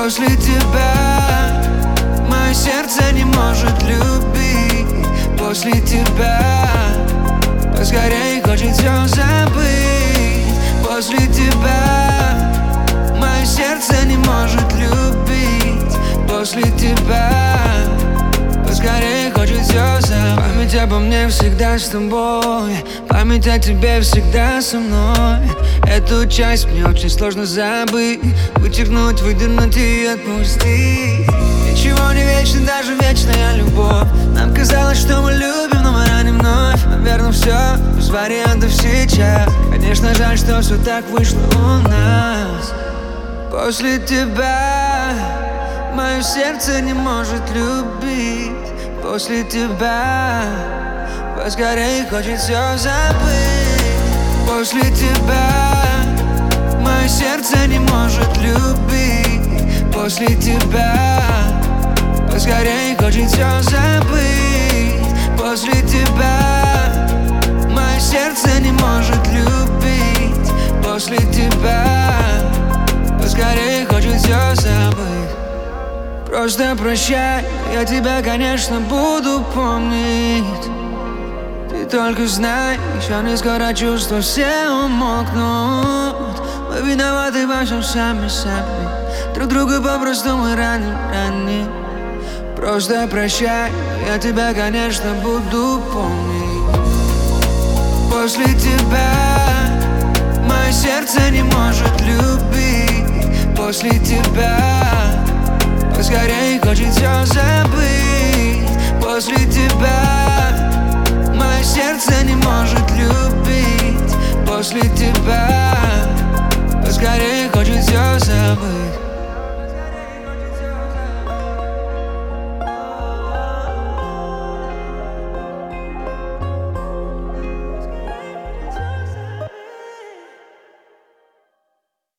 После тебя мое сердце не может любить. После тебя поскорей хочет все забыть. После тебя мое сердце не может любить. После тебя поскорей хочет все забыть. Память обо мне всегда с тобой, память о тебе всегда со мной. Эту часть мне очень сложно забыть, вычеркнуть, выдернуть и отпустить. Ничего не вечно, даже вечная любовь. Нам казалось, что мы любим, но мы раним вновь. Наверное, все без вариантов сейчас. Конечно, жаль, что все так вышло у нас. После тебя мое сердце не может любить. После тебя поскорей хочет все забыть. После тебя мое сердце не может любить. После тебя поскорей хочет все забыть. После тебя мое сердце не может любить. После тебя поскорей хочет все забыть. Просто прощай, я тебя, конечно, буду помнить. Ты только знай, еще не скоро чувства все умолкнут. Мы виноваты во всем сами. Друг друга попросту мы раним. Просто прощай, я тебя, конечно, буду помнить. После тебя мое сердце не может любить. После тебя поскорей хочет все забыть. После тебя мое сердце не может любить. После тебя поскорей хочет все забыть.